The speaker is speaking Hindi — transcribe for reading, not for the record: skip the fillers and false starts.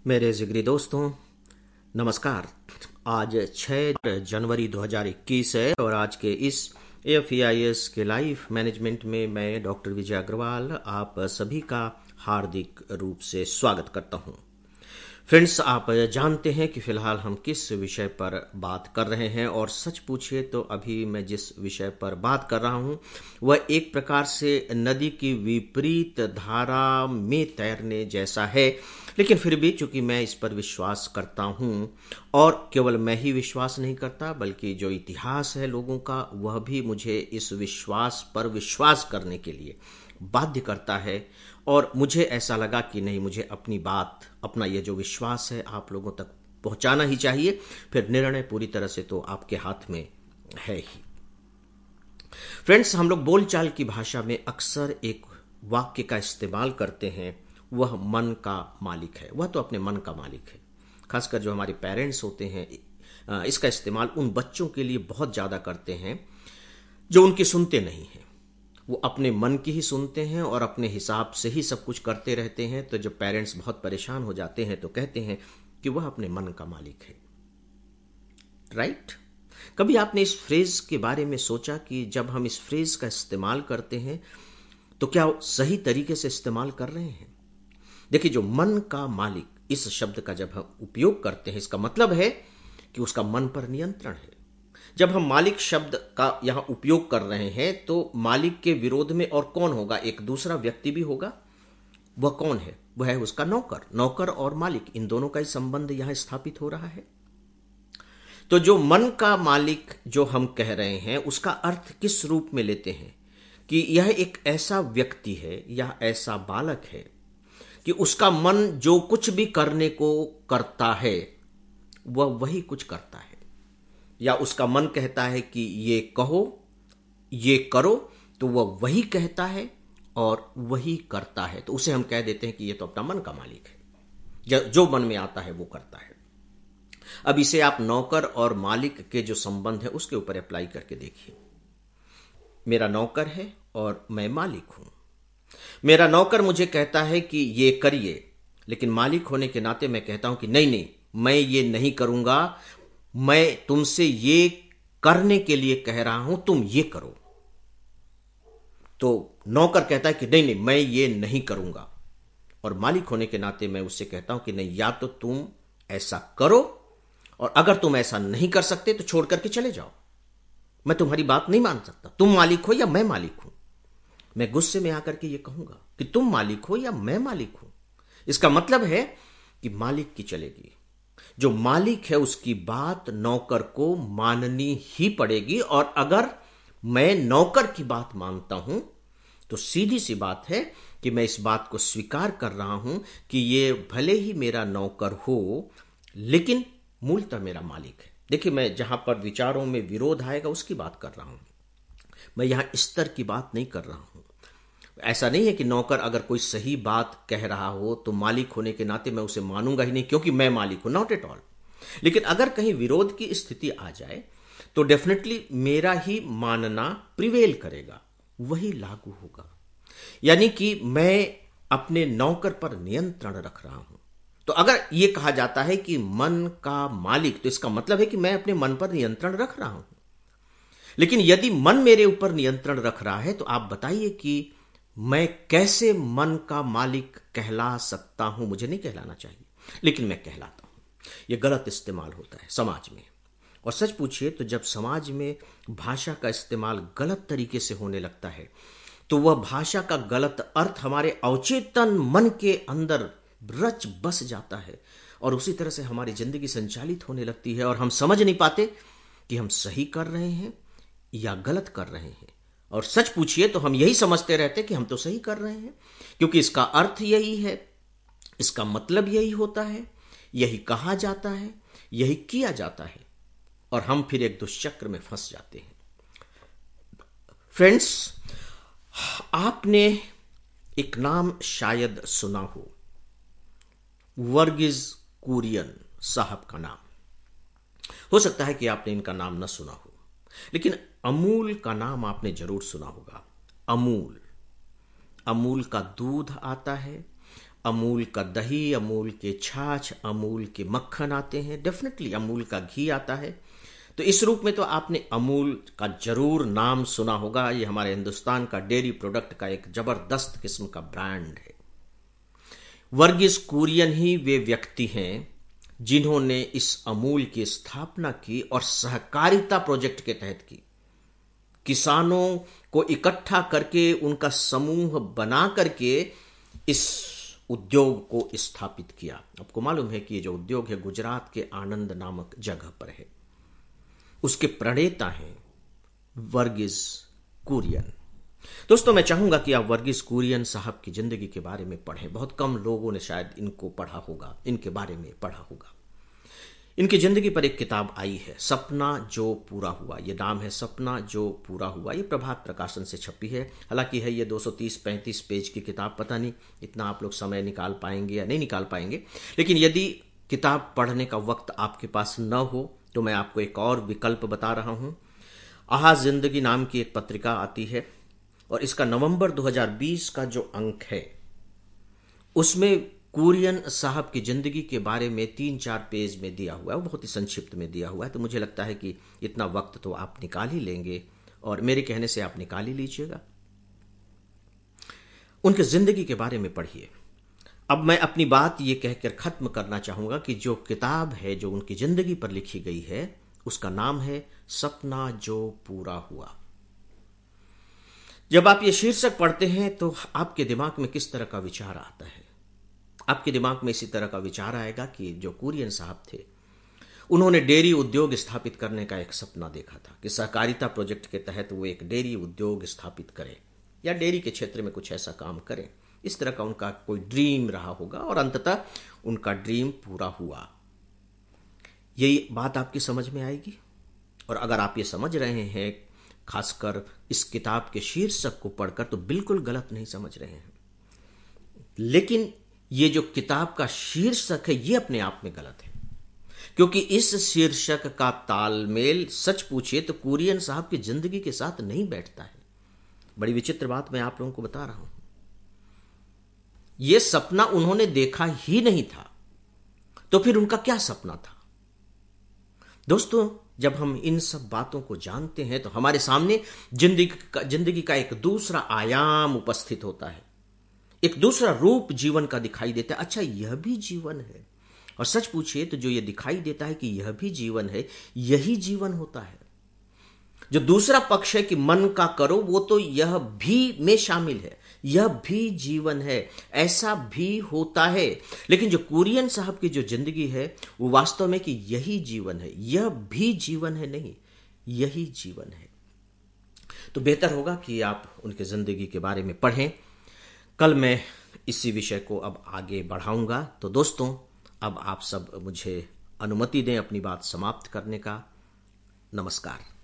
मेरे जिगरी दोस्तों, नमस्कार। आज 6 जनवरी 2021 है और आज के इस AFEIS के लाइफ मैनेजमेंट में मैं डॉक्टर विजय अग्रवाल आप सभी का हार्दिक रूप से स्वागत करता हूं। फ्रेंड्स, आप जानते हैं कि फिलहाल हम किस विषय पर बात कर रहे हैं और सच पूछिए तो अभी मैं जिस विषय पर बात कर रहा हूं वह एक प्रकार से नदी की विपरीत धारा में तैरने जैसा है। लेकिन फिर भी चूंकि मैं इस पर विश्वास करता हूं और केवल मैं ही विश्वास नहीं करता बल्कि जो इतिहास है लोगों का वह भी मुझे इस विश्वास पर विश्वास करने के लिए बाध्य करता है और मुझे ऐसा लगा कि नहीं, मुझे अपनी बात, अपना ये जो विश्वास है आप लोगों तक पहुंचाना ही चाहिए। फिर निर्णय पूरी तरह से तो आपके हाथ में है ही। फ्रेंड्स, हम लोग बोलचाल की भाषा में अक्सर एक वाक्य का इस्तेमाल करते हैं, वह मन का मालिक है। वह तो अपने मन का मालिक है। खासकर जो हमारे पेरेंट्स होते हैं इसका इस्तेमाल उन बच्चों के लिए बहुत ज्यादा करते हैं जो उनकी सुनते नहीं हैं। वो अपने मन की ही सुनते हैं और अपने हिसाब से ही सब कुछ करते रहते हैं। तो जब पेरेंट्स बहुत परेशान हो जाते हैं तो कहते हैं कि वह अपने मन का मालिक है। राइट? कभी आपने इस फ्रेज के बारे में सोचा कि जब हम इस फ्रेज का इस्तेमाल करते हैं तो क्या सही तरीके से इस्तेमाल कर रहे हैं? देखिए, जो मन का मालिक इस शब्द का जब हम उपयोग करते हैं इसका मतलब है कि उसका मन पर नियंत्रण है। जब हम मालिक शब्द का यहां उपयोग कर रहे हैं तो मालिक के विरोध में और कौन होगा? एक दूसरा व्यक्ति भी होगा। वह कौन है? वह है उसका नौकर। नौकर और मालिक, इन दोनों का ही संबंध यहां स्थापित हो रहा है। तो जो मन का मालिक जो हम कह रहे हैं उसका अर्थ किस रूप में लेते हैं कि यह एक ऐसा व्यक्ति है या ऐसा बालक है कि उसका मन जो कुछ भी करने को करता है वह वही कुछ करता है, या उसका मन कहता है कि ये कहो, ये करो, तो वह वही कहता है और वही करता है। तो उसे हम कह देते हैं कि ये तो अपना मन का मालिक है, जो मन में आता है वो करता है। अब इसे आप नौकर और मालिक के जो संबंध है उसके ऊपर अप्लाई करके देखिए। मेरा नौकर है और मैं मालिक हूं। मेरा नौकर मुझे कहता है कि ये करिए, लेकिन मालिक होने के नाते मैं कहता हूं कि नहीं नहीं, मैं ये नहीं करूंगा, मैं तुमसे ये करने के लिए कह रहा हूं, तुम ये करो। तो नौकर कहता है कि नहीं नहीं, मैं ये नहीं करूंगा, और मालिक होने के नाते मैं उससे कहता हूं कि नहीं, या तो तुम ऐसा करो और अगर तुम ऐसा नहीं कर सकते तो छोड़ करके चले जाओ। मैं तुम्हारी बात नहीं मान सकता। तुम मालिक हो या मैं मालिक हूं। मैं गुस्से में आकर के ये कहूंगा कि तुम मालिक हो या मैं मालिक हूं। इसका मतलब है कि मालिक की चलेगी। जो मालिक है उसकी बात नौकर को माननी ही पड़ेगी, और अगर मैं नौकर की बात मानता हूं तो सीधी सी बात है कि मैं इस बात को स्वीकार कर रहा हूं कि ये भले ही मेरा नौकर हो लेकिन मूलतः मेरा मालिक है। देखिए, मैं जहां पर विचारों में विरोध आएगा उसकी बात कर रहा हूं। मैं यहां स्तर की बात नहीं कर रहा हूं। ऐसा नहीं है कि नौकर अगर कोई सही बात कह रहा हो तो मालिक होने के नाते मैं उसे मानूंगा ही नहीं क्योंकि मैं मालिक हूं। Not at all. लेकिन अगर कहीं विरोध की स्थिति आ जाए तो डेफिनेटली मेरा ही मानना प्रिवेल करेगा, वही लागू होगा। यानी कि मैं अपने नौकर पर नियंत्रण रख रहा हूं। तो अगर यह कहा जाता है कि मन का मालिक, तो इसका मतलब है कि मैं अपने मन पर नियंत्रण रख रहा हूं। लेकिन यदि मन मेरे ऊपर नियंत्रण रख रहा है तो आप बताइए कि मैं कैसे मन का मालिक कहला सकता हूं? मुझे नहीं कहलाना चाहिए, लेकिन मैं कहलाता हूं। यह गलत इस्तेमाल होता है समाज में। और सच पूछिए तो जब समाज में भाषा का इस्तेमाल गलत तरीके से होने लगता है तो वह भाषा का गलत अर्थ हमारे अवचेतन मन के अंदर रच बस जाता है और उसी तरह से हमारी जिंदगी संचालित होने लगती है और हम समझ नहीं पाते कि हम सही कर रहे हैं या गलत कर रहे हैं। और सच पूछिए तो हम यही समझते रहते कि हम तो सही कर रहे हैं, क्योंकि इसका अर्थ यही है, इसका मतलब यही होता है, यही कहा जाता है, यही किया जाता है, और हम फिर एक दुष्चक्र में फंस जाते हैं। फ्रेंड्स, आपने एक नाम शायद सुना हो, वर्गीज कुरियन साहब का नाम। हो सकता है कि आपने इनका नाम न सुना हो, लेकिन अमूल का नाम आपने जरूर सुना होगा। अमूल का दूध आता है अमूल का दही, अमूल के छाछ, अमूल के मक्खन आते हैं, डेफिनेटली अमूल का घी आता है। तो इस रूप में तो आपने अमूल का जरूर नाम सुना होगा। ये हमारे हिंदुस्तान का डेयरी प्रोडक्ट का एक जबरदस्त किस्म का ब्रांड है। वर्गीस कुरियन ही वे व्यक्ति हैं जिन्होंने इस अमूल की स्थापना की और सहकारिता प्रोजेक्ट के तहत की। किसानों को इकट्ठा करके उनका समूह बना करके इस उद्योग को स्थापित किया। आपको मालूम है कि ये जो उद्योग है गुजरात के आनंद नामक जगह पर है। उसके प्रणेता हैं वर्गीस कुरियन। दोस्तों, मैं चाहूंगा कि आप वर्गीस कुरियन साहब की जिंदगी के बारे में पढ़ें। बहुत कम लोगों ने शायद इनको पढ़ा होगा, इनके बारे में पढ़ा होगा। इनकी जिंदगी पर एक किताब आई है, सपना जो पूरा हुआ। ये नाम है सपना जो पूरा हुआ। ये प्रभात प्रकाशन से छपी है। हालांकि है ये 230-35 पेज की किताब। पता नहीं इतना आप लोग समय निकाल पाएंगे या नहीं निकाल पाएंगे, लेकिन यदि किताब पढ़ने का वक्त आपके पास न हो तो मैं आपको एक और विकल्प बता रहा हूं। आहा जिंदगी नाम की एक पत्रिका आती है और इसका नवंबर 2020 का जो अंक है उसमें कुरियन साहब की जिंदगी के बारे में 3-4 पेज में दिया हुआ है। वो बहुत ही संक्षिप्त में दिया हुआ है। तो मुझे लगता है कि इतना वक्त तो आप निकाल ही लेंगे और मेरे कहने से आप निकाल ही लीजिएगा। उनकी जिंदगी के बारे में पढ़िए। अब मैं अपनी बात ये कहकर खत्म करना चाहूंगा कि जो किताब है जो उनकी जिंदगी पर लिखी गई है उसका नाम है सपना जो पूरा हुआ। जब आप ये शीर्षक पढ़ते हैं तो आपके दिमाग में किस तरह का विचार आता है? आपके दिमाग में इसी तरह का विचार आएगा कि जो कुरियन साहब थे उन्होंने डेयरी उद्योग स्थापित करने का एक सपना देखा था कि सहकारिता प्रोजेक्ट के तहत वो एक डेयरी उद्योग स्थापित करें या डेयरी के क्षेत्र में कुछ ऐसा काम करें। इस तरह का उनका कोई ड्रीम रहा होगा और अंततः उनका ड्रीम पूरा हुआ। यही बात आपकी समझ में आएगी। और अगर आप ये समझ रहे हैं, खासकर इस किताब के शीर्षक को पढ़कर, तो बिल्कुल गलत नहीं समझ रहे हैं। लेकिन ये जो किताब का शीर्षक है ये अपने आप में गलत है, क्योंकि इस शीर्षक का तालमेल सच पूछिए तो कुरियन साहब की जिंदगी के साथ नहीं बैठता है। बड़ी विचित्र बात मैं आप लोगों को बता रहा हूं। यह सपना उन्होंने देखा ही नहीं था, तो फिर उनका क्या सपना था? दोस्तों, जब हम इन सब बातों को जानते हैं तो हमारे सामने जिंदगी का एक दूसरा आयाम उपस्थित होता है, एक दूसरा रूप जीवन का दिखाई देता है। अच्छा, यह भी जीवन है। और सच पूछिए तो जो ये दिखाई देता है कि यह भी जीवन है, यही जीवन होता है। जो दूसरा पक्ष है कि मन का करो, वो तो यह भी में शामिल है, यह भी जीवन है, ऐसा भी होता है। लेकिन जो कुरियन साहब की जो जिंदगी है वो वास्तव में कि यही जीवन है, यह भी जीवन है नहीं, यही जीवन है। तो बेहतर होगा कि आप उनके जिंदगी के बारे में पढ़ें। कल मैं इसी विषय को अब आगे बढ़ाऊंगा। तो दोस्तों, अब आप सब मुझे अनुमति दें अपनी बात समाप्त करने का। नमस्कार।